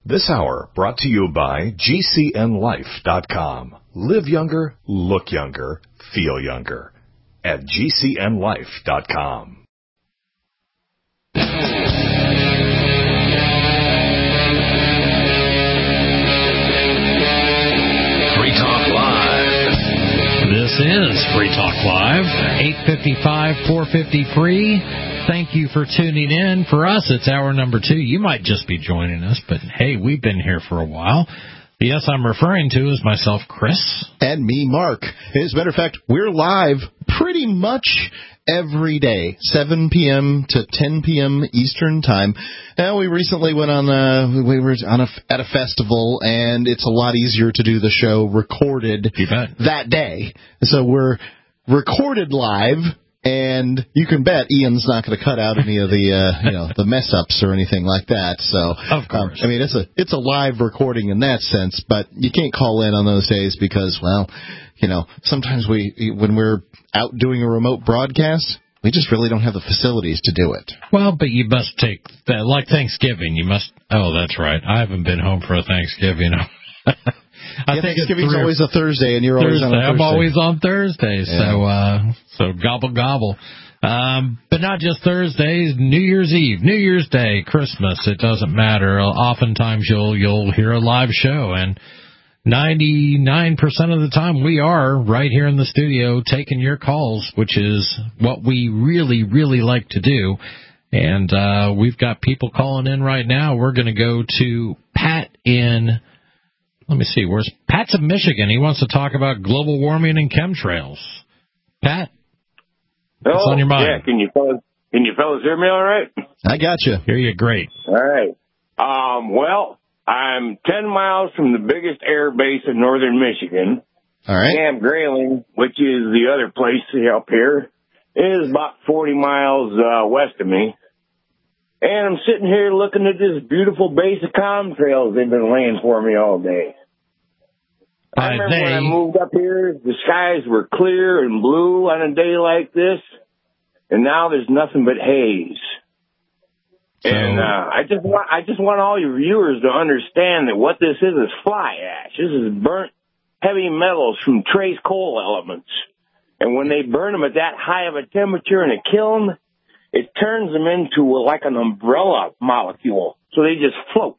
This hour brought to you by GCNLife.com. Live younger, look younger, feel younger. At GCNLife.com. Free Talk Live. This is Free Talk Live, 855, 450 free. Thank you for tuning in. For us, it's hour number 2. You might just be joining us, but hey, we've been here for a while. Yes, I'm referring to is myself, Chris. And me, Mark. As a matter of fact, we're live pretty much every day, 7 p.m. to 10 p.m. Eastern Time. Now, we recently went on, at a festival, and it's a lot easier to do the show recorded that day. So we're recorded live. And you can bet Ian's not going to cut out any of the the mess ups or anything like that. So, of course, I mean it's a live recording in that sense, but you can't call in on those days because, well, sometimes when we're out doing a remote broadcast, we just really don't have the facilities to do it. Well, but you must take that, like Thanksgiving. You must. Oh, that's right. I haven't been home for a Thanksgiving. I think Thanksgiving's always a Thursday, and you're always on a Thursday. I'm always on Thursdays, yeah. So gobble gobble. But not just Thursdays, New Year's Eve, New Year's Day, Christmas. It doesn't matter. Oftentimes you'll hear a live show, and 99% of the time we are right here in the studio taking your calls, which is what we really, really like to do. And we've got people calling in right now. We're going to go to Pat in. Let me see. Where's Pat's in Michigan? He wants to talk about global warming and chemtrails. Pat, what's on your mind? Yeah, can you fellas hear me all right? I got you. Hear you great. All right. Well, I'm 10 miles from the biggest air base in northern Michigan. All right. Camp Grayling, which is the other place up here, is about 40 miles west of me. And I'm sitting here looking at this beautiful base of chemtrails they've been laying for me all day. I remember when I moved up here, the skies were clear and blue on a day like this, and now there's nothing but haze. And I just want all your viewers to understand that what this is fly ash. This is burnt heavy metals from trace coal elements. And when they burn them at that high of a temperature in a kiln, it turns them into like an umbrella molecule, so they just float.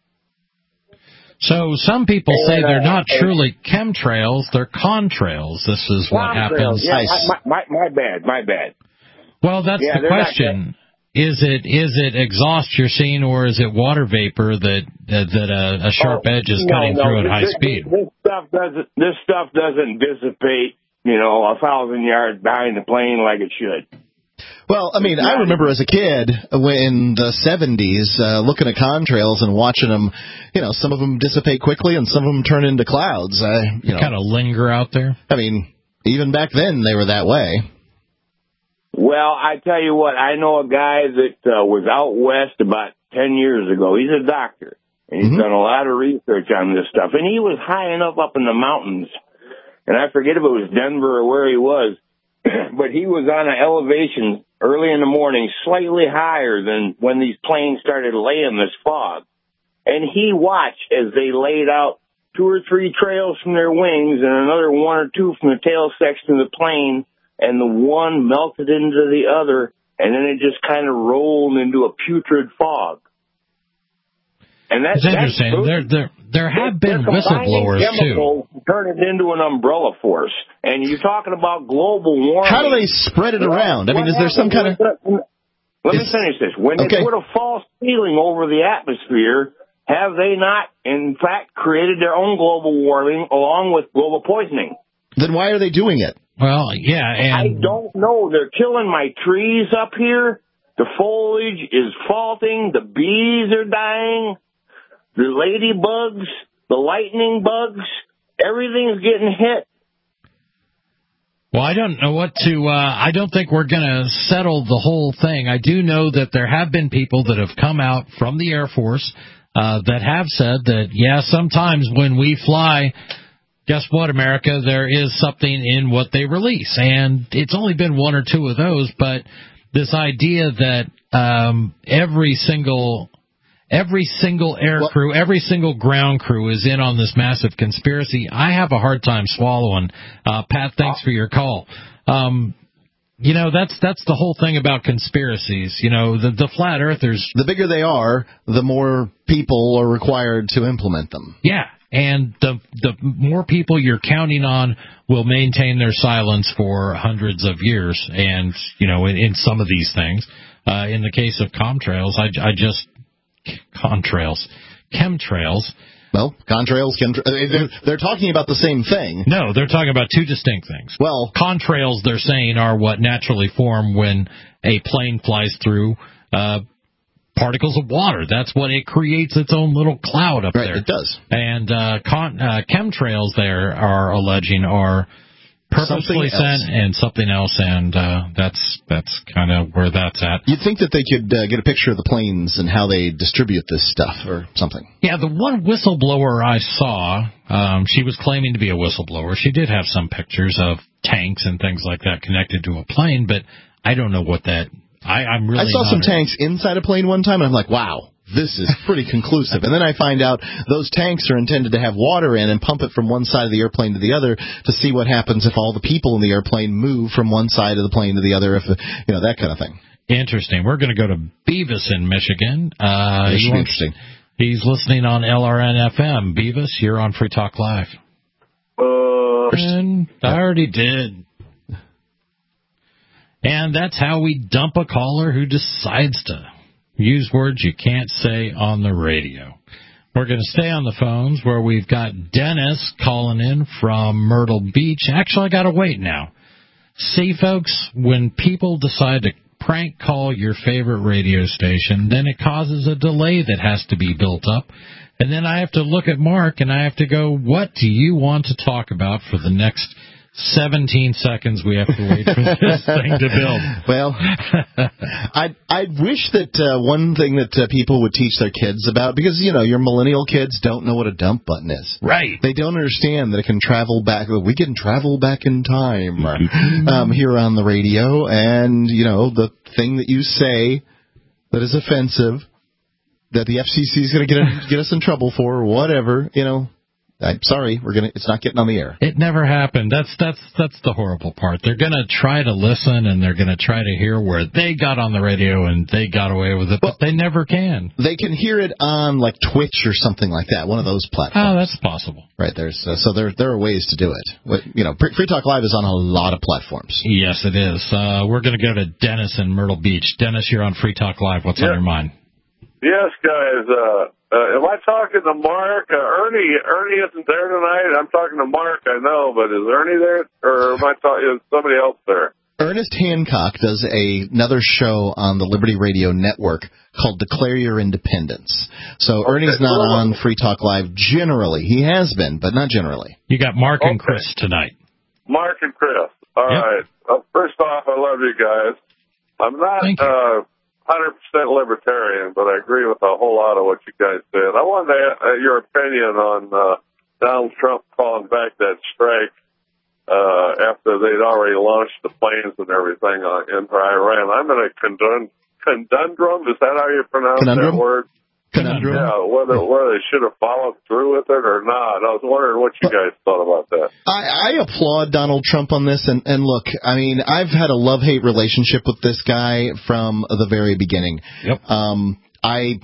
So some people say they're not truly chemtrails, they're contrails. This is what happens. Yeah, my bad. Well, that's the question. Is it exhaust you're seeing, or is it water vapor that a sharp edge is cutting through at high speed? This stuff doesn't dissipate, 1,000 yards behind the plane like it should. Well, I mean, I remember as a kid in the 70s looking at contrails and watching them, some of them dissipate quickly and some of them turn into clouds. Kind of linger out there? I mean, even back then they were that way. Well, I tell you what, I know a guy that was out west about 10 years ago. He's a doctor, and he's done a lot of research on this stuff. And he was high enough up in the mountains, and I forget if it was Denver or where he was, but he was on an elevation early in the morning, slightly higher than when these planes started laying this fog. And he watched as they laid out 2 or 3 trails from their wings and another 1 or 2 from the tail section of the plane, and the one melted into the other, and then it just kind of rolled into a putrid fog. And that's interesting. There have been whistleblowers too. Turn it into an umbrella force, and you're talking about global warming. How do they spread it around? I mean, is there some kind of? Let me finish this. When they put a false ceiling over the atmosphere, have they not, in fact, created their own global warming along with global poisoning? Then why are they doing it? Well, yeah, and I don't know. They're killing my trees up here. The foliage is faulting. The bees are dying. The ladybugs, the lightning bugs, everything's getting hit. Well, I don't know what to, I don't think we're going to settle the whole thing. I do know that there have been people that have come out from the Air Force that have said that, yeah, sometimes when we fly, guess what, America, there is something in what they release. And it's only been 1 or 2 of those, but this idea that every single every single air crew, every single ground crew is in on this massive conspiracy. I have a hard time swallowing. Pat, thanks for your call. That's the whole thing about conspiracies. The flat earthers. The bigger they are, the more people are required to implement them. Yeah. And the more people you're counting on will maintain their silence for hundreds of years. And, in some of these things, in the case of chemtrails. Well, contrails, they're talking about the same thing. No, they're talking about two distinct things. Well, contrails, they're saying, are what naturally form when a plane flies through particles of water. That's what it creates, its own little cloud up there. Right, it does. And chemtrails there are alleging are purposely sent and something else, and that's kind of where that's at. You'd think that they could get a picture of the planes and how they distribute this stuff or something. Yeah, the one whistleblower I saw, she was claiming to be a whistleblower. She did have some pictures of tanks and things like that connected to a plane, but I don't know what that... I saw some tanks inside a plane one time, and I'm like, wow, this is pretty conclusive. And then I find out those tanks are intended to have water in and pump it from one side of the airplane to the other to see what happens if all the people in the airplane move from one side of the plane to the other, that kind of thing. Interesting. We're going to go to Beavis in Michigan. This should be interesting. He's listening on LRN FM. Beavis, you're on Free Talk Live. And I already did. And that's how we dump a caller who decides to use words you can't say on the radio. We're going to stay on the phones where we've got Dennis calling in from Myrtle Beach. Actually, I got to wait now. See, folks, when people decide to prank call your favorite radio station, then it causes a delay that has to be built up. And then I have to look at Mark and I have to go, what do you want to talk about for the next 17 seconds we have to wait for this thing to build? Well, I wish that one thing that people would teach their kids about, because, your millennial kids don't know what a dump button is. Right. They don't understand that it can travel back. We can travel back in time here on the radio. And, the thing that you say that is offensive, that the FCC is going to get us in trouble for, or whatever, I'm sorry, it's not getting on the air. It never happened. That's the horrible part. They're going to try to listen, and they're going to try to hear where they got on the radio and they got away with it, but they never can. They can hear it on like Twitch or something like that, one of those platforms. Oh, that's possible. Right, there are ways to do it. Free Talk Live is on a lot of platforms. Yes, it is. We're going to go to Dennis in Myrtle Beach. Dennis, you're on Free Talk Live. What's on your mind? Yes, guys. Am I talking to Mark? Ernie isn't there tonight. I'm talking to Mark, I know, but is Ernie there? Or is somebody else there? Ernest Hancock does another show on the Liberty Radio Network called Declare Your Independence. So Ernie's not on Free Talk Live generally. He has been, but not generally. You got Mark and Chris tonight. Mark and Chris. All right. First off, I love you guys. I'm not 100% libertarian, but I agree with a whole lot of what you guys said. I wanted your opinion on Donald Trump calling back that strike after they'd already launched the planes and everything into Iran. I'm in a conundrum. Is that how you pronounce that word? Conundrum. Yeah, whether they should have followed through with it or not. I was wondering what you guys thought about that. I applaud Donald Trump on this, and look, I mean, I've had a love-hate relationship with this guy from the very beginning. Yep. I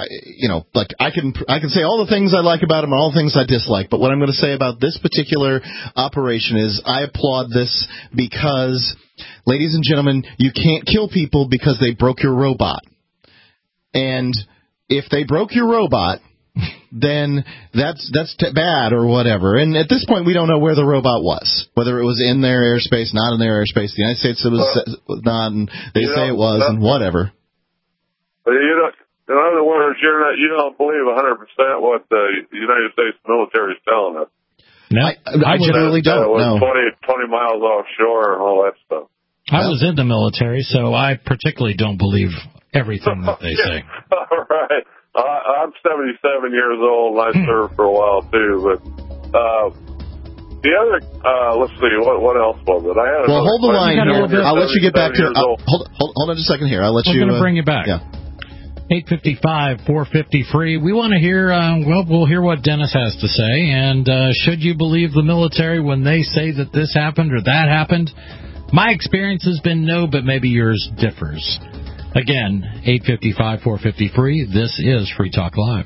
can say all the things I like about him and all the things I dislike, but what I'm going to say about this particular operation is I applaud this because, ladies and gentlemen, you can't kill people because they broke your robot. And if they broke your robot, then that's bad or whatever. And at this point, we don't know where the robot was, whether it was in their airspace, not in their airspace. The United States was not, and they say it was, and whatever. But in other words, you don't believe 100% what the United States military is telling us. No, I generally don't. No. 20 miles offshore and all that stuff. I was in the military, so I particularly don't believe everything that they say. All right. I'm 77 years old, and I served for a while, too. But the other, let's see, what else was it? Well, hold the line here. I'll let you get back to it. Hold on just a second here. I'll let you... I'm going to bring you back. Yeah. 855-450-FREE. We want to hear, we'll hear what Dennis has to say. And should you believe the military when they say that this happened or that happened? My experience has been no, but maybe yours differs. Again, 855-450-FREE. This is Free Talk Live.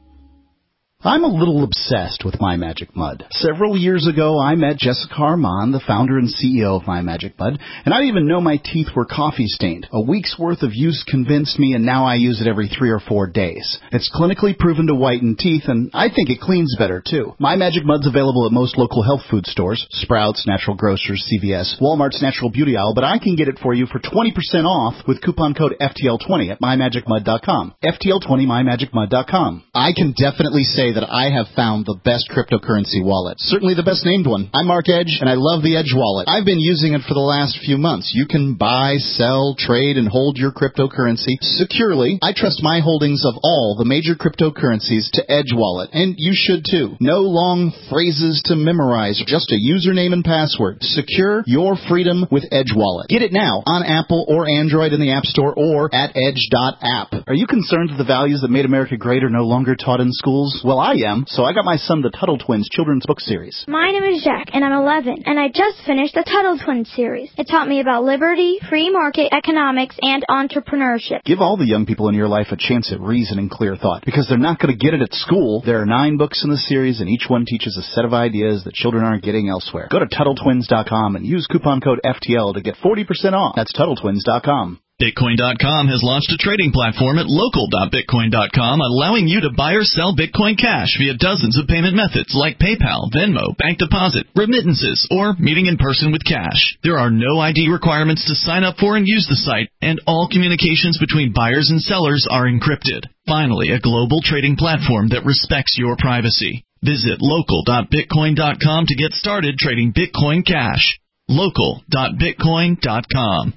I'm a little obsessed with My Magic Mud. Several years ago, I met Jessica Armand, the founder and CEO of My Magic Mud, and I didn't even know my teeth were coffee stained. A week's worth of use convinced me, and now I use it every 3 or 4 days. It's clinically proven to whiten teeth, and I think it cleans better, too. My Magic Mud's available at most local health food stores, Sprouts, Natural Grocers, CVS, Walmart's Natural Beauty Aisle, but I can get it for you for 20% off with coupon code FTL20 at MyMagicMud.com. FTL20, MyMagicMud.com. I can definitely say that I have found the best cryptocurrency wallet. Certainly the best named one. I'm Mark Edge, and I love the Edge wallet. I've been using it for the last few months. You can buy, sell, trade, and hold your cryptocurrency securely. I trust my holdings of all the major cryptocurrencies to Edge wallet, and you should too. No long phrases to memorize, just a username and password. Secure your freedom with Edge wallet. Get it now on Apple or Android in the App Store or at edge.app. Are you concerned that the values that made America great are no longer taught in schools? Well, I am, so I got my son the Tuttle Twins children's book series. My name is Jack, and I'm 11, and I just finished the Tuttle Twins series. It taught me about liberty, free market economics, and entrepreneurship. Give all the young people in your life a chance at reason and clear thought, because they're not going to get it at school. There are 9 books in the series, and each one teaches a set of ideas that children aren't getting elsewhere. Go to TuttleTwins.com and use coupon code FTL to get 40% off. That's TuttleTwins.com. Bitcoin.com has launched a trading platform at local.bitcoin.com, allowing you to buy or sell Bitcoin Cash via dozens of payment methods like PayPal, Venmo, bank deposit, remittances, or meeting in person with cash. There are no ID requirements to sign up for and use the site, and all communications between buyers and sellers are encrypted. Finally, a global trading platform that respects your privacy. Visit local.bitcoin.com to get started trading Bitcoin Cash. Local.bitcoin.com.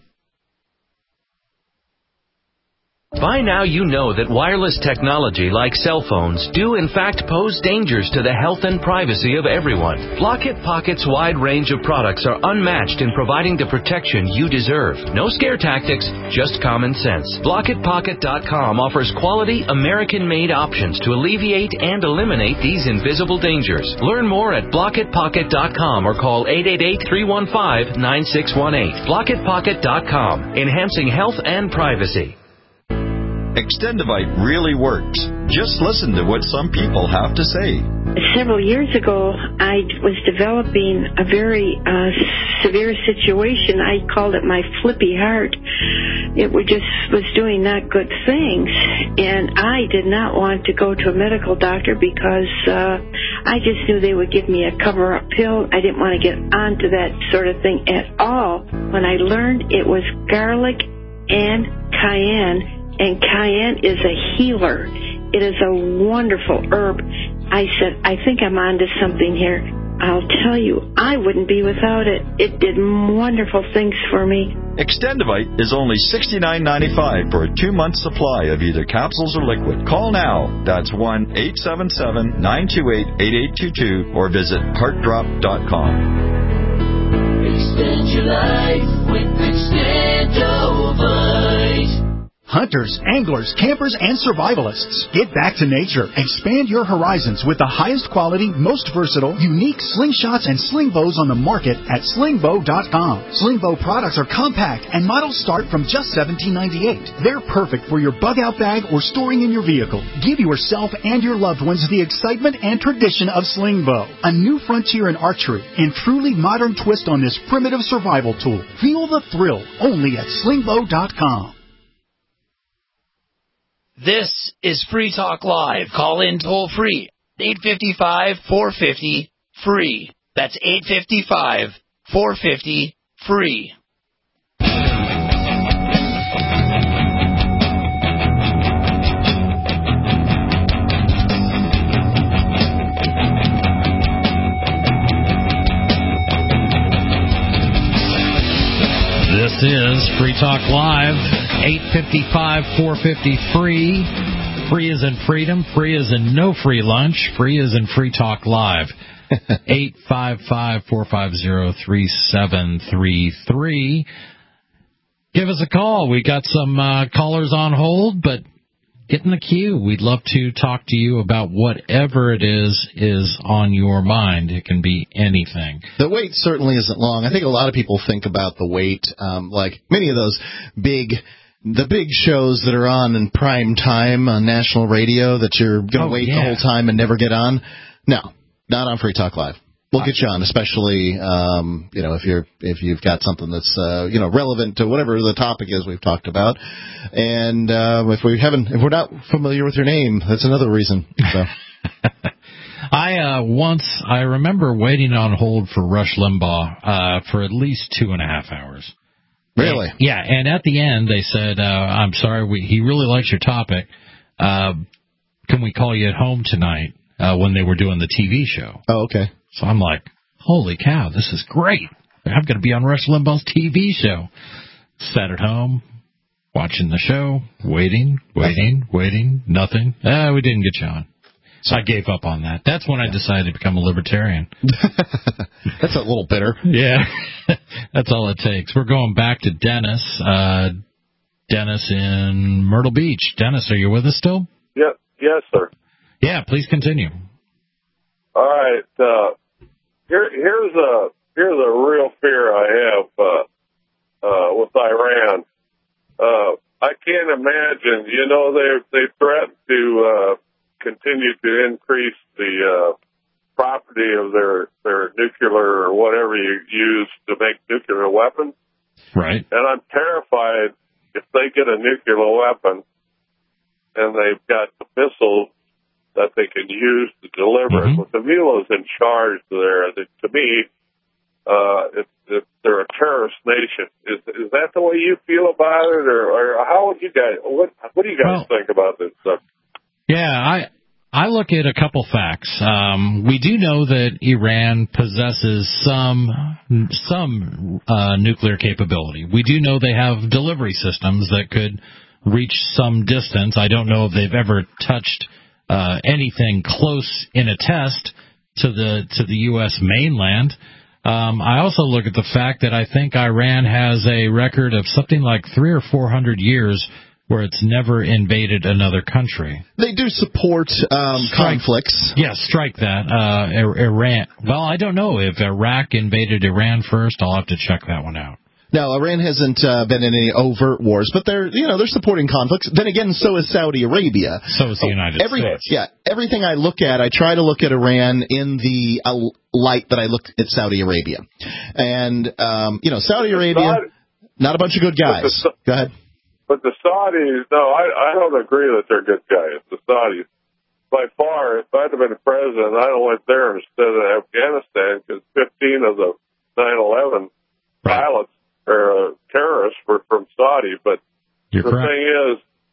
By now you know that wireless technology like cell phones do in fact pose dangers to the health and privacy of everyone. Blockit Pocket's wide range of products are unmatched in providing the protection you deserve. No scare tactics, just common sense. BlockitPocket.com offers quality American-made options to alleviate and eliminate these invisible dangers. Learn more at BlockitPocket.com or call 888-315-9618. BlockitPocket.com, enhancing health and privacy. Extendivite really works. Just listen to what some people have to say. Several years ago, I was developing a very severe situation. I called it my flippy heart. It was doing not good things, and I did not want to go to a medical doctor because I just knew they would give me a cover-up pill. I didn't want to get onto that sort of thing at all. When I learned it was garlic and cayenne, and cayenne is a healer. It is a wonderful herb. I said, I think I'm onto something here. I'll tell you, I wouldn't be without it. It did wonderful things for me. Extendivite is only $69.95 for a 2-month supply of either capsules or liquid. Call now. That's 1-877-928-8822 or visit heartdrop.com. Extend your life with Extendivite. Hunters, anglers, campers, and survivalists. Get back to nature. Expand your horizons with the highest quality, most versatile, unique slingshots and sling bows on the market at slingbow.com. Slingbow products are compact and models start from just $17.98. They're perfect for your bug-out bag or storing in your vehicle. Give yourself and your loved ones the excitement and tradition of Slingbow, a new frontier in archery and truly modern twist on this primitive survival tool. Feel the thrill only at slingbow.com. This is Free Talk Live. Call in toll free. 855-450-FREE. That's 855-450-FREE. This is Free Talk Live, 855-450-FREE. Free is in freedom. Free is in no free lunch. Free is in Free Talk Live. 855-450-3733. Give us a call. We got some callers on hold, but get in the queue. We'd love to talk to you about whatever it is on your mind. It can be anything. The wait certainly isn't long. I think a lot of people think about the wait, like many of those big shows that are on in prime time on national radio that you're going to wait the whole time and never get on. No, not on Free Talk Live. We'll get you on, especially if you've got something that's relevant to whatever the topic is we've talked about, and if we're not familiar with your name, that's another reason. So. I remember waiting on hold for Rush Limbaugh for at least 2.5 hours. Really? And at the end they said, "I'm sorry, he really likes your topic. Can we call you at home tonight?" When they were doing the TV show. Oh, okay. So I'm like, holy cow, this is great. I'm going to be on Rush Limbaugh's TV show. Sat at home, watching the show, waiting, nothing. We didn't get you on. So I gave up on that. That's when I decided to become a libertarian. That's a little bitter. Yeah, that's all it takes. We're going back to Dennis. Dennis in Myrtle Beach. Dennis, are you with us still? Yep. Yes, sir. Yeah, please continue. All right. Here's a real fear I have with Iran. I can't imagine. They threaten to continue to increase the property of their nuclear or whatever you use to make nuclear weapons. Right. And I'm terrified if they get a nuclear weapon and they've got the missiles that they can use to deliver it. With the mullahs in charge there, to me, they're a terrorist nation. Is that the way you feel about it, or how would you guys? What do you guys think about this stuff? Yeah, I look at a couple facts. We do know that Iran possesses some nuclear capability. We do know they have delivery systems that could reach some distance. I don't know if they've ever touched anything close in a test to the U.S. mainland. I also look at the fact that I think Iran has a record of something like 300 or 400 years where it's never invaded another country. They do support conflicts. Yes, strike that. Iran. Well, I don't know if Iraq invaded Iran first. I'll have to check that one out. No, Iran hasn't been in any overt wars, but they're supporting conflicts. Then again, so is Saudi Arabia. So is the United States. Yeah, everything I look at, I try to look at Iran in the light that I look at Saudi Arabia. And, Saudi Arabia, not a bunch of good guys. Go ahead. But the Saudis, no, I don't agree that they're good guys. The Saudis, by far, if I'd have been president, I'd have went there instead of Afghanistan, because 15 of the 9/11 pilots or terrorists were from Saudi. But the thing is,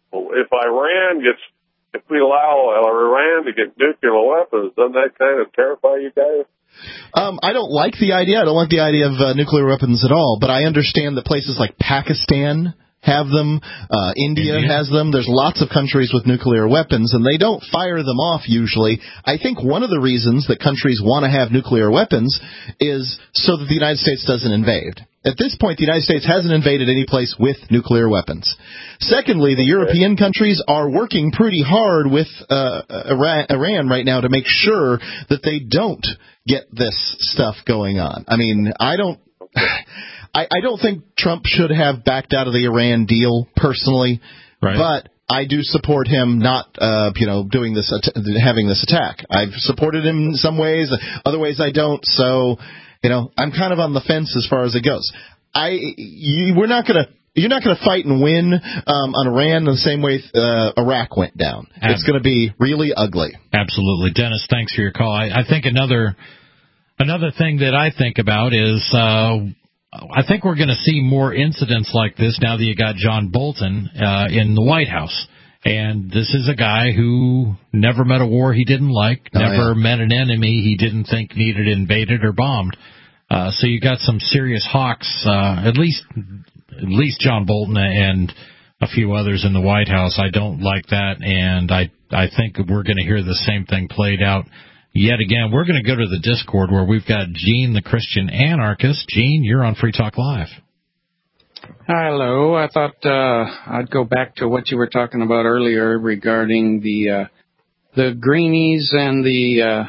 if we allow Iran to get nuclear weapons, doesn't that kind of terrify you guys? I don't like the idea. I don't like the idea of nuclear weapons at all, but I understand that places like Pakistan have them. India has them. There's lots of countries with nuclear weapons, and they don't fire them off usually. I think one of the reasons that countries want to have nuclear weapons is so that the United States doesn't invade. At this point, the United States hasn't invaded any place with nuclear weapons. Secondly, the European countries are working pretty hard with Iran right now to make sure that they don't get this stuff going on. I mean, I don't think Trump should have backed out of the Iran deal personally, but I do support him not, doing this, having this attack. I've supported him in some ways, other ways I don't. So, I'm kind of on the fence as far as it goes. You're not gonna fight and win on Iran the same way Iraq went down. It's going to be really ugly. Absolutely, Dennis. Thanks for your call. I think another thing that I think about is. I think we're going to see more incidents like this now that you got John Bolton in the White House. And this is a guy who never met a war he didn't like, never met an enemy he didn't think needed invaded or bombed. So you got some serious hawks, at least John Bolton and a few others in the White House. I don't like that, and I think we're going to hear the same thing played out. Yet again, we're going to go to the Discord where we've got Gene, the Christian anarchist. Gene, you're on Free Talk Live. Hello. I thought I'd go back to what you were talking about earlier regarding the greenies and the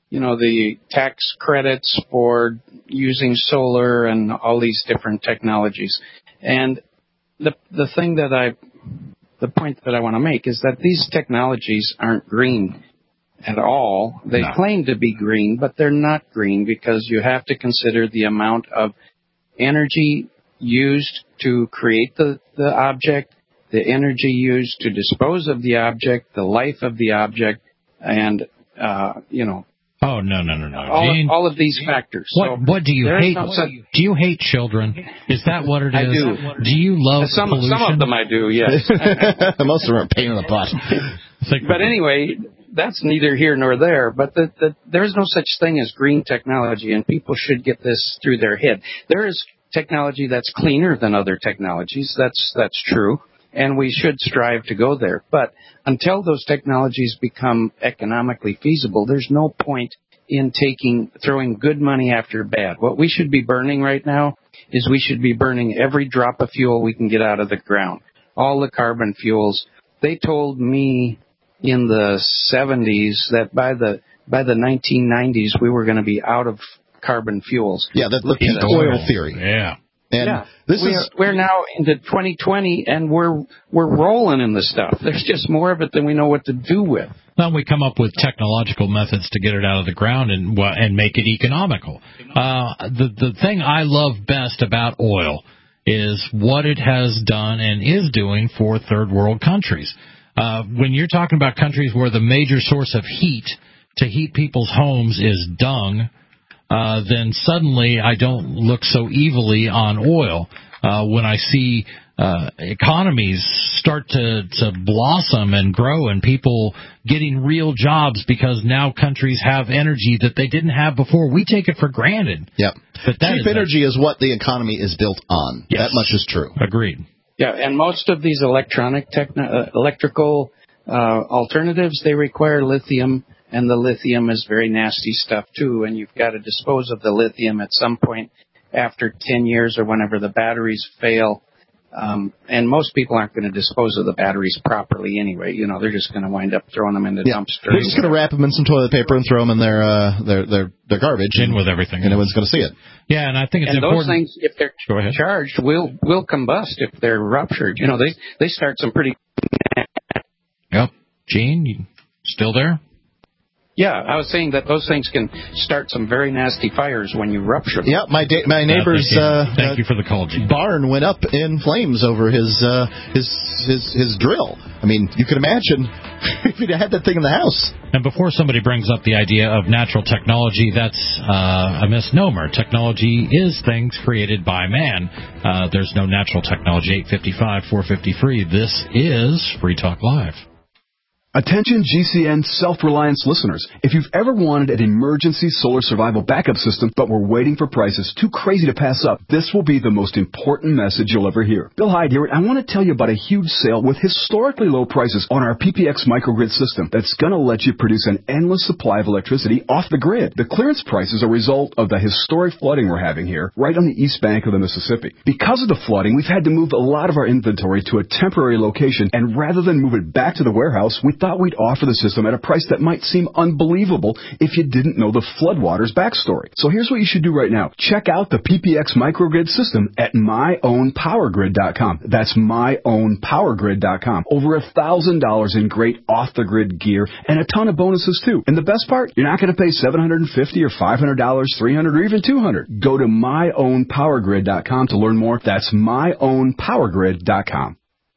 tax credits for using solar and all these different technologies. And the point that I want to make is that these technologies aren't green at all. They claim to be green, but they're not green because you have to consider the amount of energy used to create the object, the energy used to dispose of the object, the life of the object, and, Oh, no. All of these factors. What do you hate? Do you hate children? Is that what it is? I do. Do you love pollution? Some of them I do, yes. Most of them are a pain in the butt. But anyway, that's neither here nor there. But there is no such thing as green technology, and people should get this through their head. There is technology that's cleaner than other technologies. That's true. And we should strive to go there. But until those technologies become economically feasible, there's no point in throwing good money after bad. What we should be burning right now is we should be burning every drop of fuel we can get out of the ground. All the carbon fuels. They told me in the 70s that by the 1990s we were going to be out of carbon fuels. Yeah, the peak oil theory. Yeah. And we're now into 2020, and we're rolling in the stuff. There's just more of it than we know what to do with. Then we come up with technological methods to get it out of the ground and make it economical. The thing I love best about oil is what it has done and is doing for third world countries. When you're talking about countries where the major source of heat to heat people's homes is dung, then suddenly I don't look so evilly on oil. When I see economies start to blossom and grow and people getting real jobs because now countries have energy that they didn't have before. We take it for granted. Yep. But cheap energy is what the economy is built on. Yes. That much is true. Agreed. Yeah, and most of these electrical alternatives, they require lithium. And the lithium is very nasty stuff, too, and you've got to dispose of the lithium at some point after 10 years or whenever the batteries fail. And most people aren't going to dispose of the batteries properly anyway. They're just going to wind up throwing them in the dumpster. They're just going to wrap them in some toilet paper and throw them in their garbage. In with everything. And no one's going to see it. Yeah, and I think it's important. And those things, if they're charged, will combust if they're ruptured. They start some pretty... Yep. Gene, you still there? Yeah, I was saying that those things can start some very nasty fires when you rupture them. Yeah, my neighbor's thank you for the call, Gene. Barn went up in flames over his drill. I mean, you can imagine if he'd had that thing in the house. And before somebody brings up the idea of natural technology, that's a misnomer. Technology is things created by man. There's no natural technology. 855-450 free. This is Free Talk Live. Attention GCN self-reliance listeners. If you've ever wanted an emergency solar survival backup system but were waiting for prices too crazy to pass up, this will be the most important message you'll ever hear. Bill Hyde here, and I want to tell you about a huge sale with historically low prices on our PPX microgrid system that's going to let you produce an endless supply of electricity off the grid. The clearance price is a result of the historic flooding we're having here right on the east bank of the Mississippi. Because of the flooding, we've had to move a lot of our inventory to a temporary location, and rather than move it back to the warehouse, we thought we'd offer the system at a price that might seem unbelievable if you didn't know the floodwaters backstory. So here's what you should do right now. Check out the PPX microgrid system at myownpowergrid.com. That's myownpowergrid.com. Over $1,000 in great off-the-grid gear and a ton of bonuses too. And the best part, you're not going to pay $750 or $500, $300, or even $200. Go to myownpowergrid.com to learn more. That's myownpowergrid.com.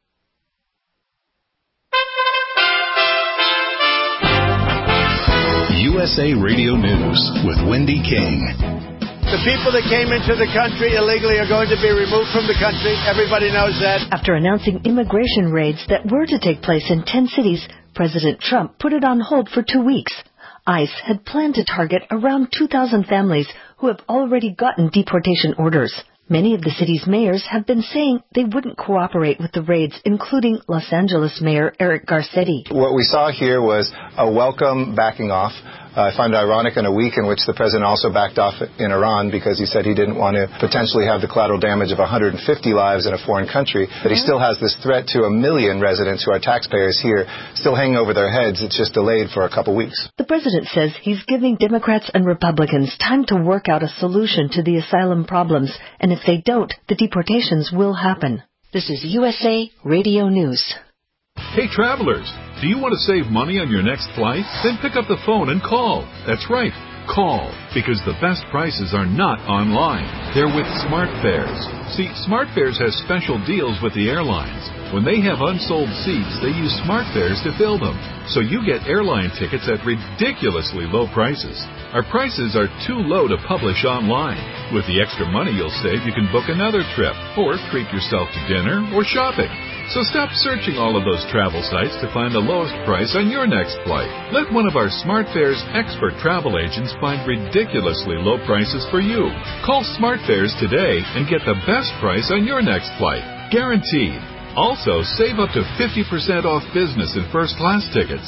USA Radio News with Wendy King. The people that came into the country illegally are going to be removed from the country. Everybody knows that. After announcing immigration raids that were to take place in 10 cities, President Trump put it on hold for 2 weeks. ICE had planned to target around 2,000 families who have already gotten deportation orders. Many of the city's mayors have been saying they wouldn't cooperate with the raids, including Los Angeles Mayor Eric Garcetti. What we saw here was a welcome backing off I find it ironic in a week in which the president also backed off in Iran because he said he didn't want to potentially have the collateral damage of 150 lives in a foreign country, that he still has this threat to 1 million residents who are taxpayers here still hanging over their heads. It's just delayed for a couple weeks. The president says he's giving Democrats and Republicans time to work out a solution to the asylum problems, and if they don't, the deportations will happen. This is USA Radio News. Hey, travelers, do you want to save money on your next flight? Then pick up the phone and call. That's right, call, because the best prices are not online. They're with SmartFares. See, SmartFares has special deals with the airlines. When they have unsold seats, they use SmartFares to fill them. So you get airline tickets at ridiculously low prices. Our prices are too low to publish online. With the extra money you'll save, you can book another trip, or treat yourself to dinner or shopping. So stop searching all of those travel sites to find the lowest price on your next flight. Let one of our SmartFares expert travel agents find ridiculously low prices for you. Call SmartFares today and get the best price on your next flight. Guaranteed. Also, save up to 50% off business and first-class tickets.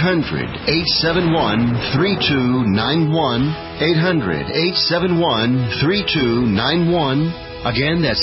800-871-3291. 800-871-3291. Again, that's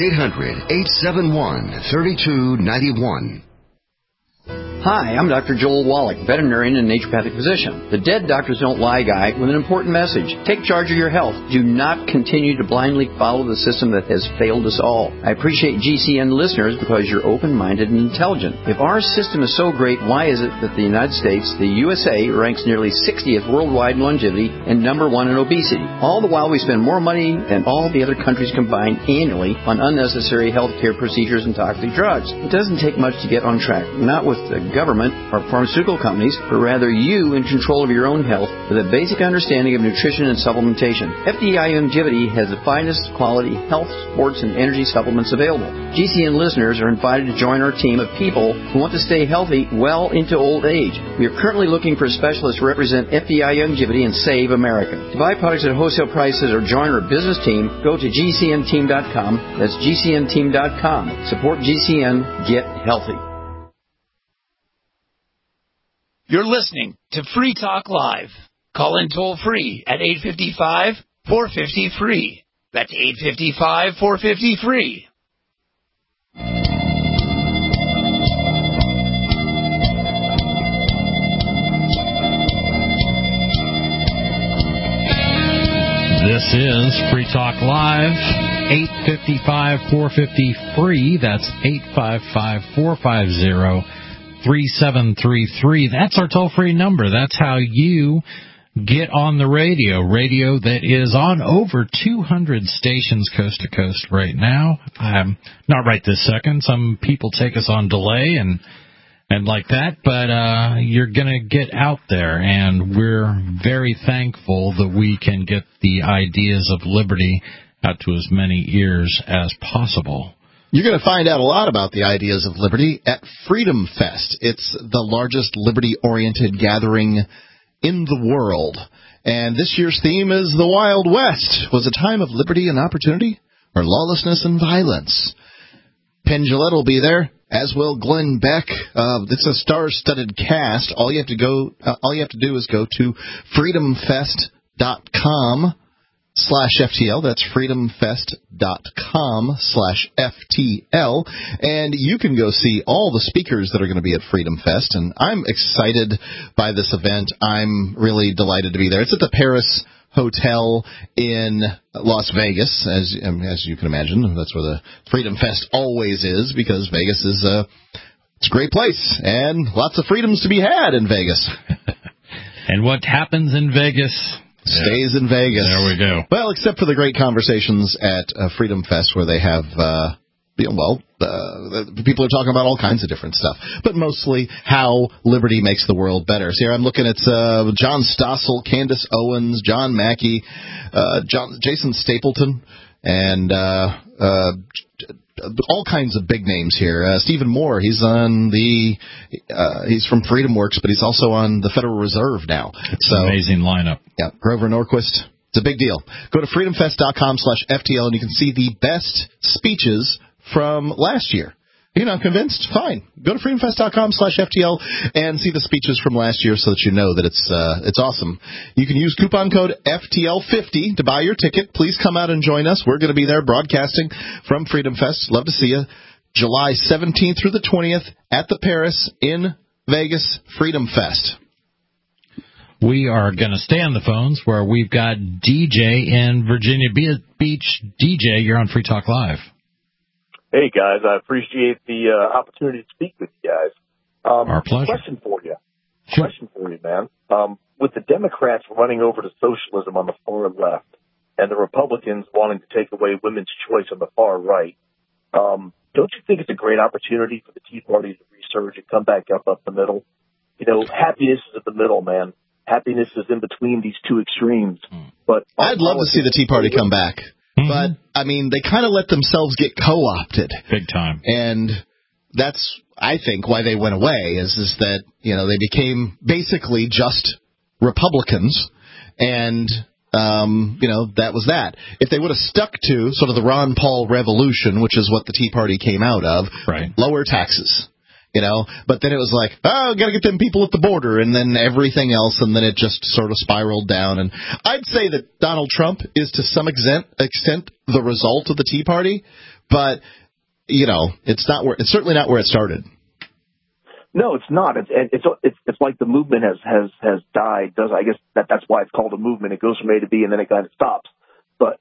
800-871-3291. Hi, I'm Dr. Joel Wallach, veterinarian and naturopathic physician. The Dead Doctors Don't Lie guy with an important message. Take charge of your health. Do not continue to blindly follow the system that has failed us all. I appreciate GCN listeners because you're open-minded and intelligent. If our system is so great, why is it that the United States, the USA, ranks nearly 60th worldwide in longevity and number 1 in obesity? All the while we spend more money than all the other countries combined annually on unnecessary healthcare procedures and toxic drugs. It doesn't take much to get on track. Not with the government or pharmaceutical companies, but rather you in control of your own health with a basic understanding of nutrition and supplementation. FDI Longevity has the finest quality health, sports, and energy supplements available. GCN listeners are invited to join our team of people who want to stay healthy well into old age. We are currently looking for specialists to represent FDI Longevity and Save America. To buy products at wholesale prices or join our business team, go to GCNteam.com. That's GCNteam.com. Support GCN. Get healthy. You're listening to Free Talk Live. Call in toll free at 855-450-FREE. That's 855-450-FREE. This is Free Talk Live, 855-450-FREE. That's 855-450-3733. That's our toll-free number. That's how you get on the radio that is on over 200 stations coast to coast right now. Not right this second. Some people take us on delay and like that, but you're going to get out there, and we're very thankful that we can get the ideas of liberty out to as many ears as possible. You're going to find out a lot about the ideas of liberty at Freedom Fest. It's the largest liberty-oriented gathering in the world. And this year's theme is the Wild West. Was a time of liberty and opportunity, or lawlessness and violence? Penn Jillette will be there, as will Glenn Beck. It's a star-studded cast. All you have to do is go to freedomfest.com/FTL. That's freedomfest.com/FTL. And you can go see all the speakers that are going to be at Freedom Fest. And I'm excited by this event. I'm really delighted to be there. It's at the Paris Hotel in Las Vegas, as you can imagine. That's where the Freedom Fest always is, because Vegas is it's a great place and lots of freedoms to be had in Vegas. And what happens in Vegas stays in Vegas. There we go. Well, except for the great conversations at Freedom Fest, where they have people are talking about all kinds of different stuff, but mostly how liberty makes the world better. So here I'm looking at John Stossel, Candace Owens, John Mackey, Jason Stapleton, and all kinds of big names here. Stephen Moore, he's from FreedomWorks, but he's also on the Federal Reserve now. It's an amazing lineup. Yeah, Grover Norquist. It's a big deal. Go to freedomfest.com/FTL, and you can see the best speeches from last year. You're not convinced? Fine. Go to freedomfest.com/FTL and see the speeches from last year so that you know that it's awesome. You can use coupon code FTL50 to buy your ticket. Please come out and join us. We're going to be there broadcasting from Freedom Fest. Love to see you. July 17th through the 20th at the Paris in Vegas Freedom Fest. We are going to stay on the phones where we've got DJ in Virginia Beach. DJ, you're on Free Talk Live. Hey, guys, I appreciate the opportunity to speak with you guys. Our pleasure. Question for you. Sure. Question for you, man. With the Democrats running over to socialism on the far left and the Republicans wanting to take away women's choice on the far right, don't you think it's a great opportunity for the Tea Party to resurge and come back up the middle? You know, happiness is at the middle, man. Happiness is in between these two extremes. But I'd love to see the Tea Party come back. But, I mean, they kind of let themselves get co-opted. Big time. And that's, I think, why they went away, is that, you know, they became basically just Republicans. And, you know, that was that. If they would have stuck to sort of the Ron Paul revolution, which is what the Tea Party came out of, right. Lower taxes. You know, but then it was like, oh, got to get them people at the border, and then everything else, and then it just sort of spiraled down. And I'd say that Donald Trump is to some extent the result of the Tea Party, but you know, it's certainly not where it started. No, it's not. It's like the movement has died. I guess that's why it's called a movement. It goes from A to B and then it kind of stops. But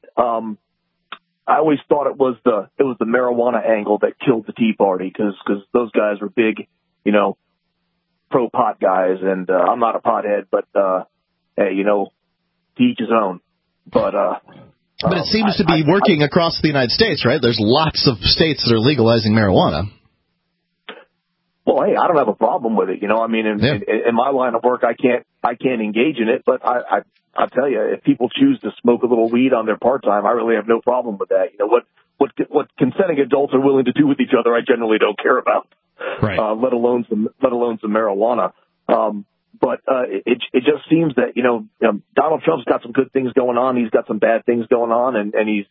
I always thought it was the marijuana angle that killed the Tea Party because those guys were big, you know, pro pot guys, and I'm not a pothead, but hey, you know, to each his own. But it seems to be working across the United States, right? There's lots of states that are legalizing marijuana. Well, hey, I don't have a problem with it. You know, I mean, in my line of work, I can't engage in it, but I'll tell you, if people choose to smoke a little weed on their part-time, I really have no problem with that. You know, what consenting adults are willing to do with each other, I generally don't care about, right. Let alone some marijuana. But it just seems that, you know, Donald Trump's got some good things going on. He's got some bad things going on, and he's,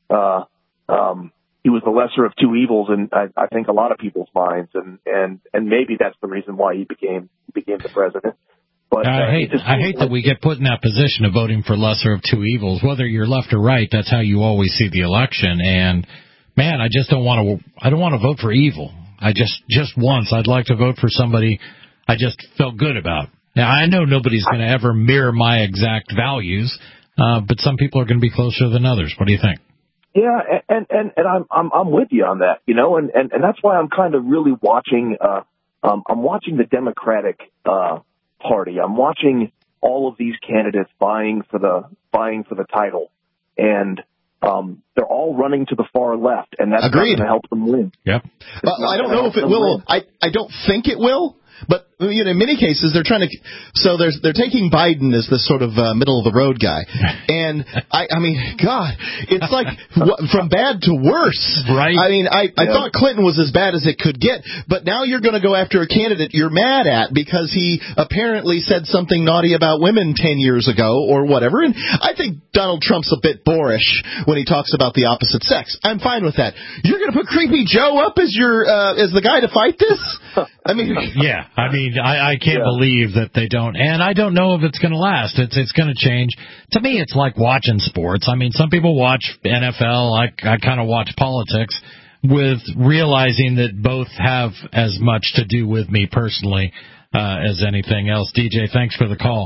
he was the lesser of two evils in, I think, a lot of people's minds, and maybe that's the reason why he became the president. But I hate that we get put in that position of voting for lesser of two evils. Whether you're left or right, that's how you always see the election. And man, I don't want to vote for evil. I just once I'd like to vote for somebody I just felt good about. Now I know nobody's going to ever mirror my exact values, but some people are going to be closer than others. What do you think? Yeah, and I'm with you on that, you know, and that's why I'm kind of really watching. I'm watching the Democratic Party. I'm watching all of these candidates vying for the title, and they're all running to the far left, and that's going to help them win. Yep. I don't know if it will. I don't think it will. But you know, in many cases, they're trying to. So they're taking Biden as this sort of middle of the road guy, and I mean, God, it's like from bad to worse. Right. I mean, I thought Clinton was as bad as it could get, but now you're going to go after a candidate you're mad at because he apparently said something naughty about women 10 years ago or whatever. And I think Donald Trump's a bit boorish when he talks about the opposite sex. I'm fine with that. You're going to put Creepy Joe up as as the guy to fight this? I mean, yeah. I mean, I can't believe that they don't, and I don't know if it's going to last. It's going to change. To me, it's like watching sports. I mean, some people watch NFL. I kind of watch politics with realizing that both have as much to do with me personally as anything else. DJ, thanks for the call.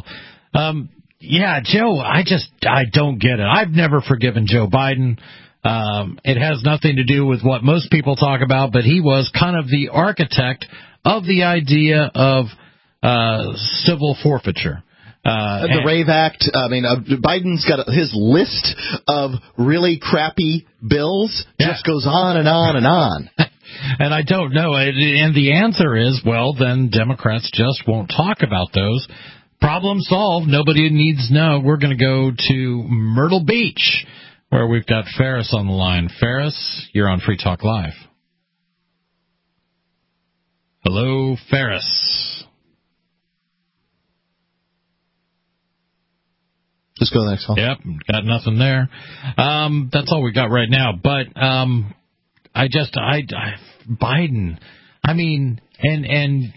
Yeah, Joe, I don't get it. I've never forgiven Joe Biden. It has nothing to do with what most people talk about, but he was kind of the architect of the idea of civil forfeiture. The RAVE Act. I mean, Biden's got his list of really crappy bills. Just goes on and on and on. And I don't know. And the answer is, well, then Democrats just won't talk about those. Problem solved. Nobody needs to know. We're going to go to Myrtle Beach, where we've got Ferris on the line. Ferris, you're on Free Talk Live. Hello, Ferris. Just go to the next one. Yep, got nothing there. That's all we got right now. But Biden. I mean, and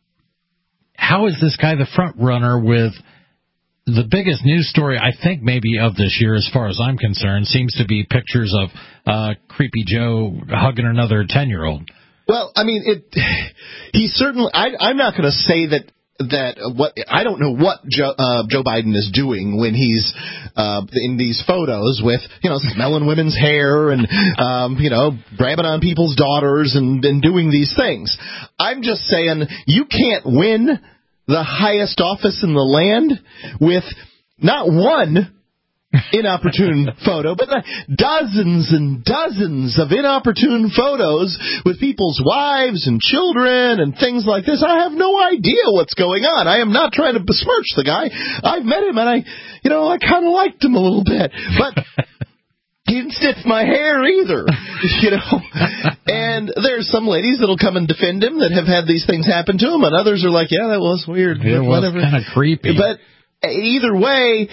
how is this guy the front runner with the biggest news story, I think, maybe of this year, as far as I'm concerned, seems to be pictures of Creepy Joe hugging another 10-year-old. Well, I mean, he certainly. I'm not going to say that what I don't know what Joe Biden is doing when he's in these photos with, smelling women's hair and grabbing on people's daughters and doing these things. I'm just saying you can't win the highest office in the land with not one inopportune photo, but dozens and dozens of inopportune photos with people's wives and children and things like this. I have no idea what's going on. I am not trying to besmirch the guy. I've met him and I kind of liked him a little bit, but he didn't sniff my hair either, And there's some ladies that'll come and defend him that have had these things happen to him, and others are like, yeah, that was weird. It was kind of creepy. But either way,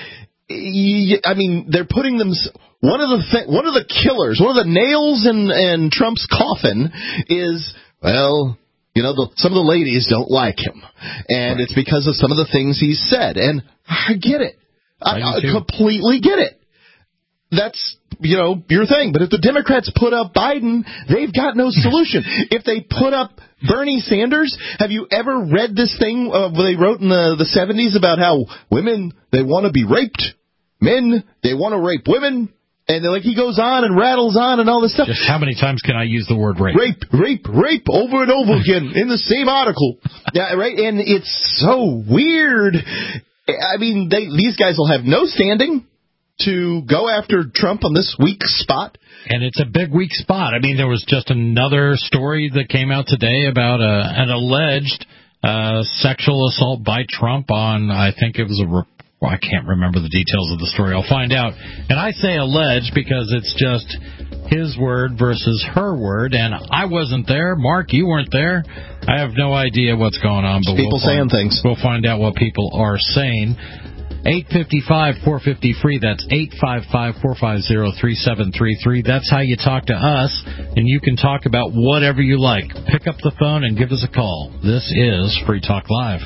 I mean, they're putting them. One of the killers, one of the nails in Trump's coffin is, well, some of the ladies don't like him, and It's because of some of the things he's said, and I get it. I completely get it. That's, your thing. But if the Democrats put up Biden, they've got no solution. If they put up Bernie Sanders, have you ever read this thing they wrote in the 70s about how women, they want to be raped? Men, they want to rape women? And he goes on and rattles on and all this stuff. Just how many times can I use the word rape? Rape, over and over again in the same article. Yeah, right? And it's so weird. I mean, these guys will have no standing to go after Trump on this weak spot. And it's a big weak spot. I mean, there was just another story that came out today about an alleged sexual assault by Trump on, I think it was I can't remember the details of the story. I'll find out. And I say alleged because it's just his word versus her word. And I wasn't there. Mark, you weren't there. I have no idea what's going on. But people saying things. We'll find out what people are saying. 855-450-FREE. That's 855-450-3733. That's how you talk to us, and you can talk about whatever you like. Pick up the phone and give us a call. This is Free Talk Live.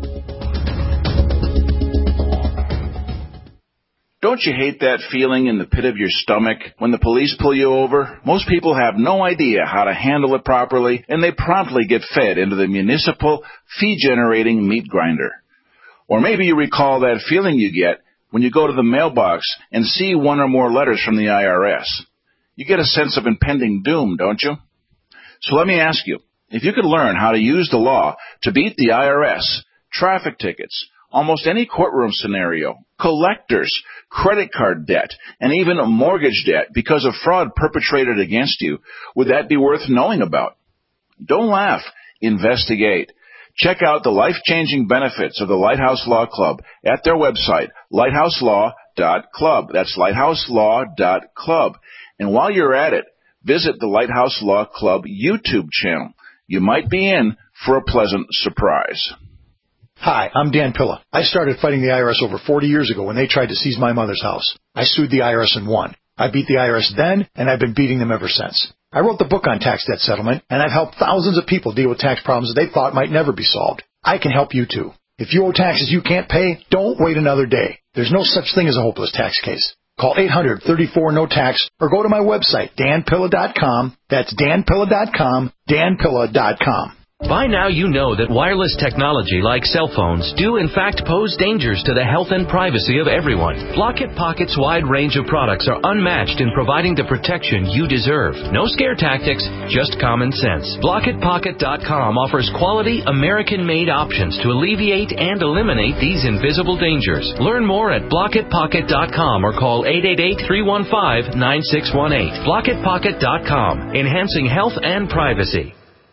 Don't you hate that feeling in the pit of your stomach when the police pull you over? Most people have no idea how to handle it properly, and they promptly get fed into the municipal fee-generating meat grinder. Or maybe you recall that feeling you get when you go to the mailbox and see one or more letters from the IRS. You get a sense of impending doom, don't you? So let me ask you, if you could learn how to use the law to beat the IRS, traffic tickets, almost any courtroom scenario, collectors, credit card debt, and even mortgage debt because of fraud perpetrated against you, would that be worth knowing about? Don't laugh. Investigate. Check out the life-changing benefits of the Lighthouse Law Club at their website, lighthouselaw.club. That's lighthouselaw.club. And while you're at it, visit the Lighthouse Law Club YouTube channel. You might be in for a pleasant surprise. Hi, I'm Dan Pilla. I started fighting the IRS over 40 years ago when they tried to seize my mother's house. I sued the IRS and won. I beat the IRS then, and I've been beating them ever since. I wrote the book on tax debt settlement, and I've helped thousands of people deal with tax problems that they thought might never be solved. I can help you too. If you owe taxes you can't pay, don't wait another day. There's no such thing as a hopeless tax case. Call 800-34-NO-TAX or go to my website, danpilla.com. That's danpilla.com, danpilla.com. By now you know that wireless technology like cell phones do in fact pose dangers to the health and privacy of everyone. Blockit Pocket's wide range of products are unmatched in providing the protection you deserve. No scare tactics, just common sense. BlockitPocket.com offers quality American-made options to alleviate and eliminate these invisible dangers. Learn more at BlockitPocket.com or call 888-315-9618. BlockitPocket.com, enhancing health and privacy.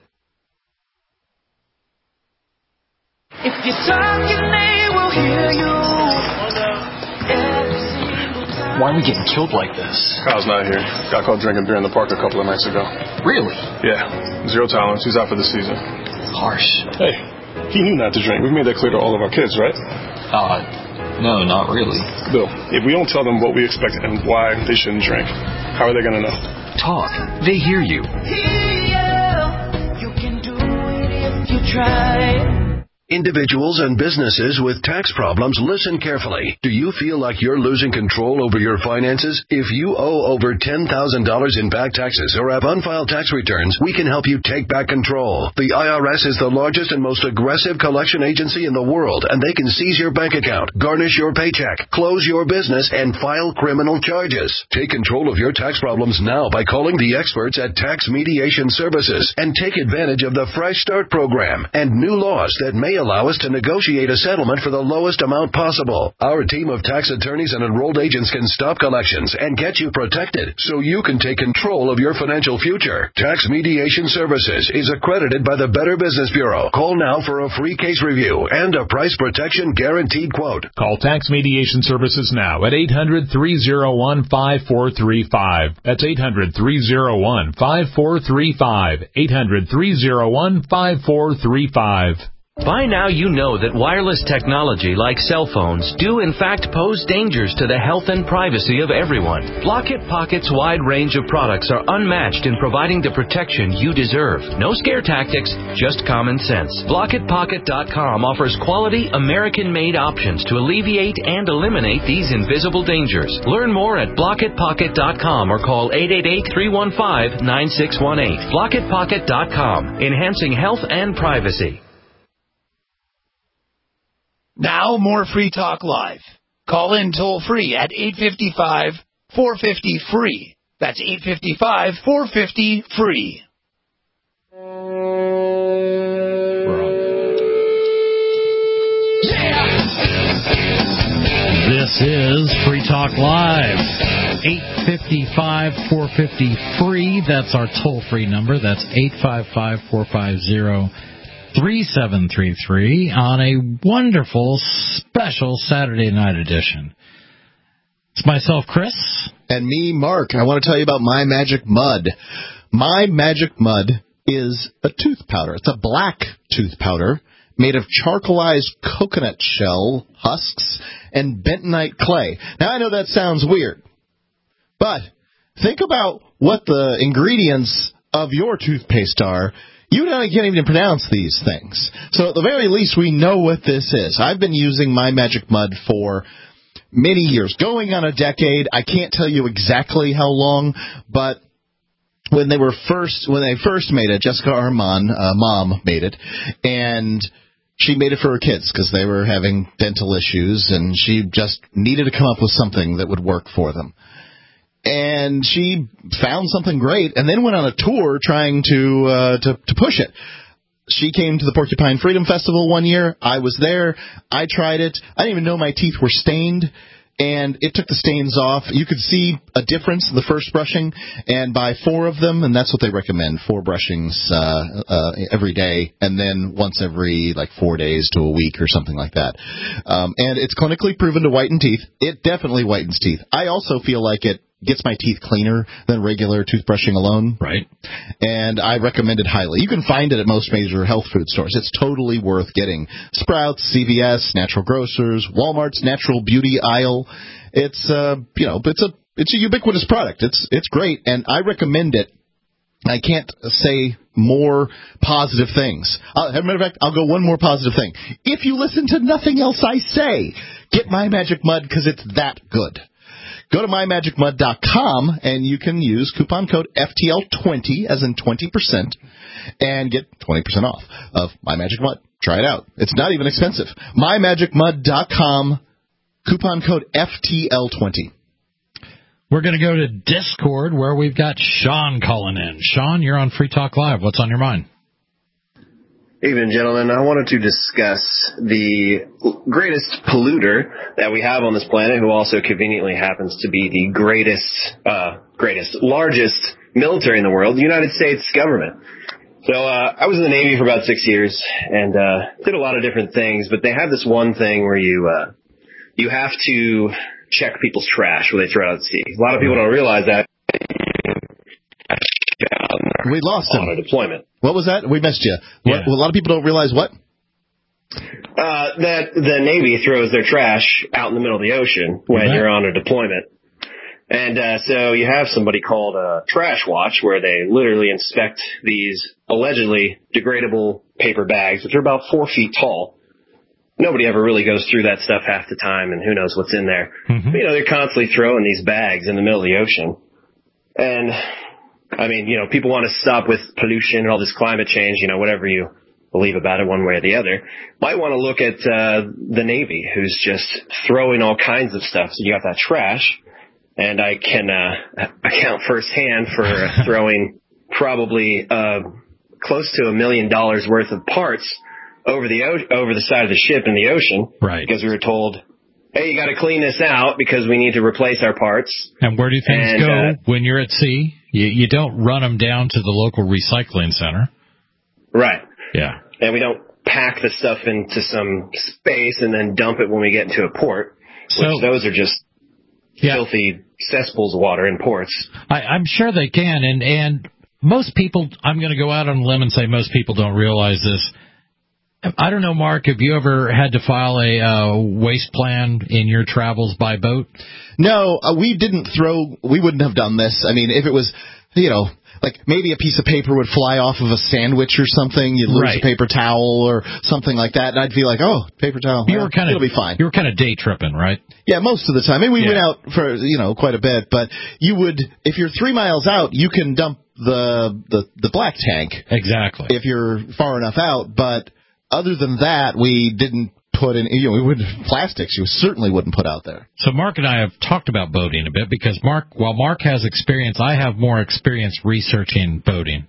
If you're talking, they will hear you. Why are we getting killed like this? Kyle's not here. Got caught drinking beer in the park a couple of nights ago. Really? Yeah. Zero tolerance. He's out for the season. Harsh. Hey, he knew not to drink. We've made that clear to all of our kids, right? No, not really. Bill, if we don't tell them what we expect and why they shouldn't drink, how are they going to know? Talk. They hear you. You can do it if you try. Individuals and businesses with tax problems, listen carefully. Do you feel like you're losing control over your finances? If you owe over $10,000 in back taxes or have unfiled tax returns, we can help you take back control. The IRS is the largest and most aggressive collection agency in the world, and they can seize your bank account, garnish your paycheck, close your business, and file criminal charges. Take control of your tax problems now by calling the experts at Tax Mediation Services and take advantage of the Fresh Start program and new laws that may allow us to negotiate a settlement for the lowest amount possible. Our team of tax attorneys and enrolled agents can stop collections and get you protected so you can take control of your financial future. Tax Mediation Services is accredited by the Better Business Bureau. Call now for a free case review and a price protection guaranteed quote. Call Tax Mediation Services now at 800-301-5435. That's 800-301-5435. 800-301-5435. By now you know that wireless technology like cell phones do in fact pose dangers to the health and privacy of everyone. Blockit Pocket's wide range of products are unmatched in providing the protection you deserve. No scare tactics, just common sense. BlockitPocket.com offers quality American-made options to alleviate and eliminate these invisible dangers. Learn more at BlockitPocket.com or call 888-315-9618. BlockitPocket.com, enhancing health and privacy. Now, more Free Talk Live. Call in toll-free at 855-450-FREE. That's 855-450-FREE. This is Free Talk Live. 855-450-FREE. That's our toll-free number. That's 855-450-3733 on a wonderful special Saturday night edition. It's myself, Chris. And me, Mark. I want to tell you about My Magic Mud. My Magic Mud is a tooth powder. It's a black tooth powder made of charcoalized coconut shell husks and bentonite clay. Now, I know that sounds weird, but think about what the ingredients of your toothpaste are. You can't even pronounce these things. So at the very least, we know what this is. I've been using My Magic Mud for many years, going on a decade. I can't tell you exactly how long, but when they first made it, Jessica Armand, mom, made it, and she made it for her kids because they were having dental issues, and she just needed to come up with something that would work for them. And she found something great and then went on a tour trying to push it. She came to the Porcupine Freedom Festival one year. I was there. I tried it. I didn't even know my teeth were stained, and it took the stains off. You could see a difference in the first brushing, and by 4 of them, and that's what they recommend, 4 brushings every day, and then once every 4 days to a week or something like that. And it's clinically proven to whiten teeth. It definitely whitens teeth. I also feel like it gets my teeth cleaner than regular toothbrushing alone. Right. And I recommend it highly. You can find it at most major health food stores. It's totally worth getting. Sprouts, CVS, Natural Grocers, Walmart's Natural Beauty aisle. It's it's a ubiquitous product. It's great, and I recommend it. I can't say more positive things. As a matter of fact, I'll go one more positive thing. If you listen to nothing else I say, get My Magic Mud because it's that good. Go to MyMagicMud.com, and you can use coupon code FTL20, as in 20%, and get 20% off of My Magic Mud. Try it out. It's not even expensive. MyMagicMud.com, coupon code FTL20. We're going to go to Discord, where we've got Sean calling in. Sean, you're on Free Talk Live. What's on your mind? Evening, gentlemen. I wanted to discuss the greatest polluter that we have on this planet, who also conveniently happens to be the largest military in the world, the United States government. So I was in the Navy for about 6 years and did a lot of different things, but they have this one thing where you have to check people's trash when they throw it out at sea. A lot of people don't realize that. We lost him on a deployment. What was that? We missed you. Yeah. A lot of people don't realize what? That the Navy throws their trash out in the middle of the ocean when you're on a deployment. And so you have somebody called Trash Watch, where they literally inspect these allegedly degradable paper bags, which are about 4 feet tall. Nobody ever really goes through that stuff half the time, and who knows what's in there. Mm-hmm. But, they're constantly throwing these bags in the middle of the ocean. And, I mean, people want to stop with pollution and all this climate change, whatever you believe about it one way or the other. Might want to look at the Navy, who's just throwing all kinds of stuff. So you got that trash, and I can account firsthand for throwing probably close to $1 million worth of parts over the side of the ship in the ocean. Right. Because we were told, hey, you got to clean this out because we need to replace our parts. And where do things go when you're at sea? You don't run them down to the local recycling center. Right. Yeah. And we don't pack the stuff into some space and then dump it when we get into a port. Which those are just filthy cesspools of water in ports. I'm sure they can. And most people, I'm going to go out on a limb and say most people don't realize this. I don't know, Mark, have you ever had to file a waste plan in your travels by boat? No, we wouldn't have done this. I mean, if it was, like maybe a piece of paper would fly off of a sandwich or something, you'd lose a paper towel or something like that, and I'd be like, oh, paper towel, it'll be fine. You were kind of day tripping, right? Yeah, most of the time. I mean, we went out for, quite a bit, but you would, if you're 3 miles out, you can dump the black tank. Exactly. If you're far enough out, but other than that, we didn't put in, plastics you certainly wouldn't put out there. So Mark and I have talked about boating a bit because while Mark has experience, I have more experience researching boating,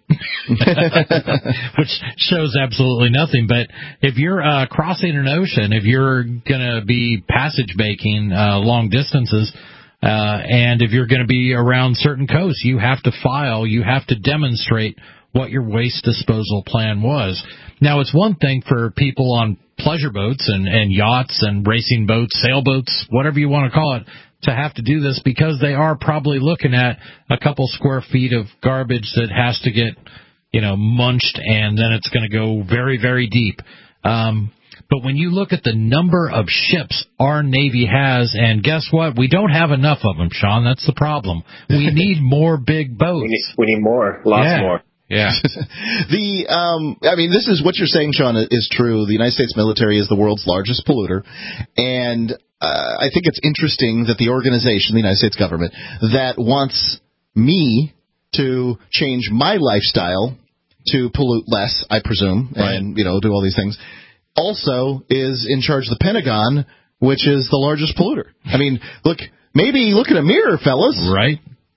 which shows absolutely nothing. But if you're crossing an ocean, if you're going to be passage making long distances, and if you're going to be around certain coasts, you have to demonstrate what your waste disposal plan was. Now, it's one thing for people on pleasure boats and yachts and racing boats, sailboats, whatever you want to call it, to have to do this because they are probably looking at a couple square feet of garbage that has to get, munched, and then it's going to go very, very deep. But when you look at the number of ships our Navy has, and guess what? We don't have enough of them, Sean. That's the problem. We need more big boats. We need more. Lots more. Yeah. This is what you're saying, Sean, is true. The United States military is the world's largest polluter. And I think it's interesting that the organization, the United States government, that wants me to change my lifestyle to pollute less, I presume, and, do all these things, also is in charge of the Pentagon, which is the largest polluter. I mean, maybe look in a mirror, fellas. Right.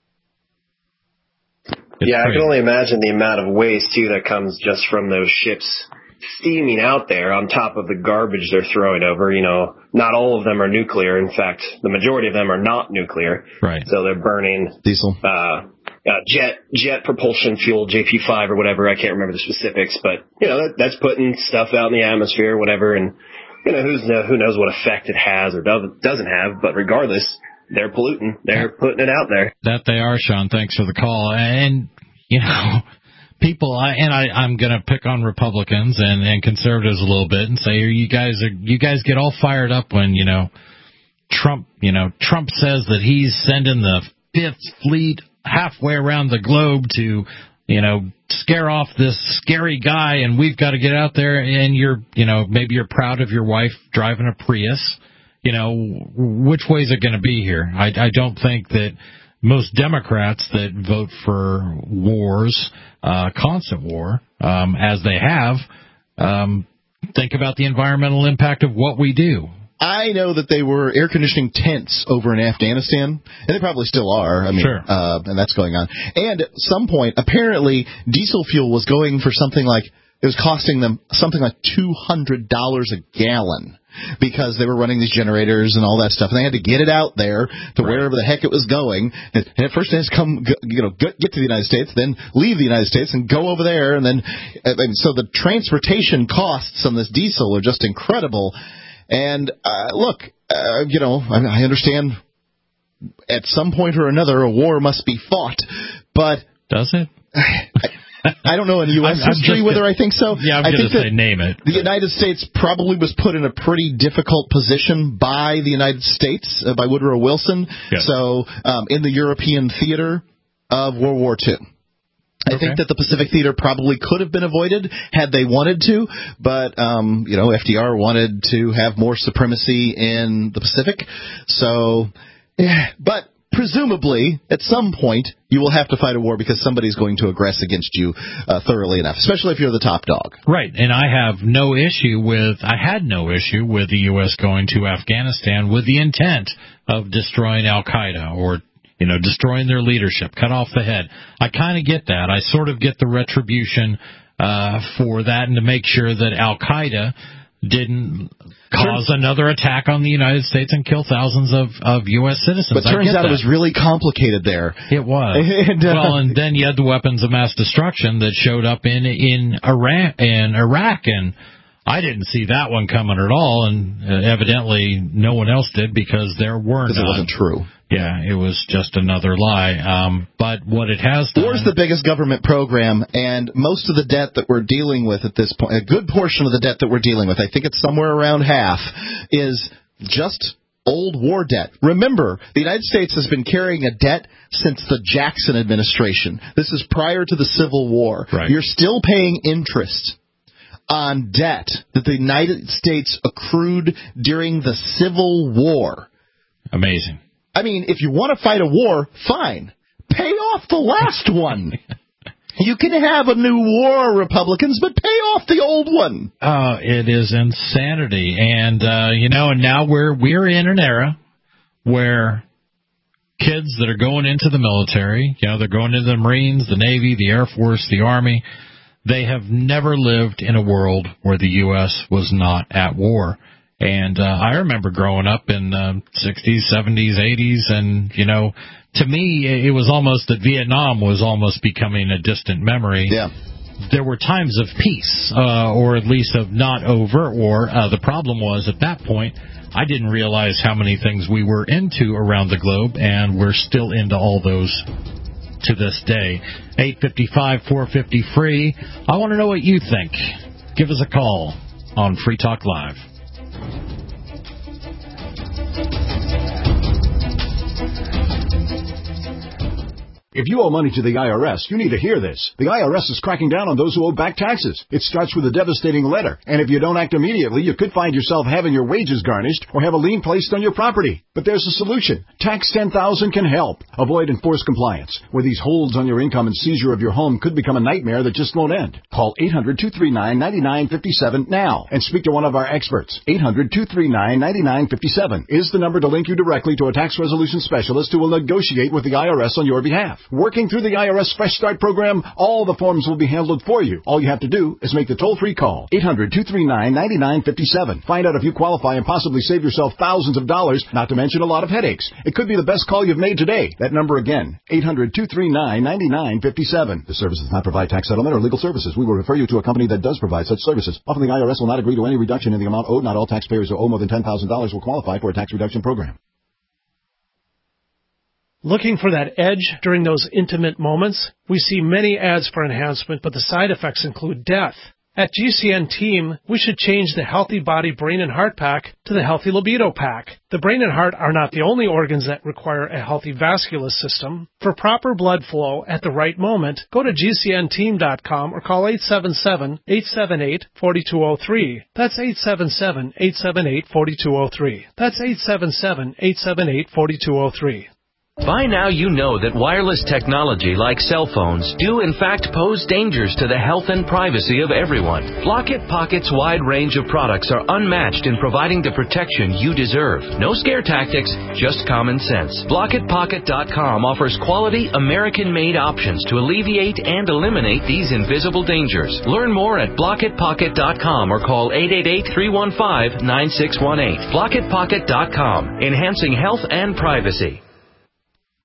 I can only imagine the amount of waste, too, that comes just from those ships steaming out there on top of the garbage they're throwing over. Not all of them are nuclear. In fact, the majority of them are not nuclear. Right. So they're burning diesel, jet propulsion fuel, JP5 or whatever. I can't remember the specifics, but, that's putting stuff out in the atmosphere or whatever. And, who knows what effect it has or doesn't have. But regardless, they're polluting. They're putting it out there. That they are, Sean. Thanks for the call. And, people, I'm going to pick on Republicans and conservatives a little bit and say, you guys get all fired up when, Trump says that he's sending the Fifth Fleet halfway around the globe to, scare off this scary guy, and we've got to get out there, and maybe you're proud of your wife driving a Prius. Which way is it going to be here? I don't think that most Democrats that vote for wars, constant war, as they have, think about the environmental impact of what we do. I know that they were air conditioning tents over in Afghanistan, and they probably still are. Sure. And that's going on. And at some point, apparently, diesel fuel was going for it was costing them something like $200 a gallon because they were running these generators and all that stuff, and they had to get it out there to wherever the heck it was going. And at first, it has to come, get to the United States, then leave the United States and go over there, and then so the transportation costs on this diesel are just incredible. And look, I understand at some point or another a war must be fought, but does it? I don't know in U.S. history whether I think so. Yeah, I'm going to say name it. The United States probably was put in a pretty difficult position by the United States, by Woodrow Wilson. Yeah. So in the European theater of World War II. I think that the Pacific Theater probably could have been avoided had they wanted to, but, FDR wanted to have more supremacy in the Pacific. So, but presumably, at some point, you will have to fight a war because somebody's going to aggress against you thoroughly enough, especially if you're the top dog. Right, and I had no issue with the U.S. going to Afghanistan with the intent of destroying al-Qaeda or destroying their leadership, cut off the head. I kind of get that. I sort of get the retribution for that and to make sure that al-Qaeda didn't cause another attack on the United States and kill thousands of U.S. citizens. But turns out it was really complicated there. It was. And then you had the weapons of mass destruction that showed up in Iraq, and I didn't see that one coming at all, and evidently no one else did because there were none. Because it wasn't true. Yeah, it was just another lie. But what it has done... War's the biggest government program, and most of the debt that we're dealing with at this point, a good portion of the debt that we're dealing with, I think it's somewhere around half, is just old war debt. Remember, the United States has been carrying a debt since the Jackson administration. This is prior to the Civil War. Right. You're still paying interest on debt that the United States accrued during the Civil War. Amazing. I mean, if you want to fight a war, fine. Pay off the last one. You can have a new war, Republicans, but pay off the old one. It is insanity. And, and now we're in an era where kids that are going into the military, they're going into the Marines, the Navy, the Air Force, the Army, they have never lived in a world where the U.S. was not at war. And I remember growing up in the 60s, 70s, 80s, and, to me, it was almost that Vietnam was almost becoming a distant memory. Yeah. There were times of peace, or at least of not overt war. The problem was, at that point, I didn't realize how many things we were into around the globe, and we're still into all those to this day. 855-450-FREE. I want to know what you think. Give us a call on Free Talk Live. If you owe money to the IRS, you need to hear this. The IRS is cracking down on those who owe back taxes. It starts with a devastating letter, and if you don't act immediately, you could find yourself having your wages garnished or have a lien placed on your property. But there's a solution. Tax 10,000 can help. Avoid enforced compliance, where these holds on your income and seizure of your home could become a nightmare that just won't end. Call 800-239-9957 now and speak to one of our experts. 800-239-9957 is the number to link you directly to a tax resolution specialist who will negotiate with the IRS on your behalf. Working through the IRS Fresh Start program, all the forms will be handled for you. All you have to do is make the toll-free call. 800-239-9957. Find out if you qualify and possibly save yourself thousands of dollars, not to mention a lot of headaches. It could be the best call you've made today. That number again, 800-239-9957. This service does not provide tax settlement or legal services. We will refer you to a company that does provide such services. Often the IRS will not agree to any reduction in the amount owed. Not all taxpayers who owe more than $10,000 will qualify for a tax reduction program. Looking for that edge during those intimate moments? We see many ads for enhancement, but the side effects include death. At GCN Team, we should change the Healthy Body, Brain, and Heart Pack to the Healthy Libido Pack. The brain and heart are not the only organs that require a healthy vascular system. For proper blood flow at the right moment, go to GCNteam.com or call 877-878-4203. That's 877-878-4203. That's 877-878-4203. By now you know that wireless technology like cell phones do in fact pose dangers to the health and privacy of everyone. Blockit Pocket's wide range of products are unmatched in providing the protection you deserve. No scare tactics, just common sense. BlockitPocket.com offers quality American-made options to alleviate and eliminate these invisible dangers. Learn more at BlockitPocket.com or call 888-315-9618. BlockitPocket.com, enhancing health and privacy.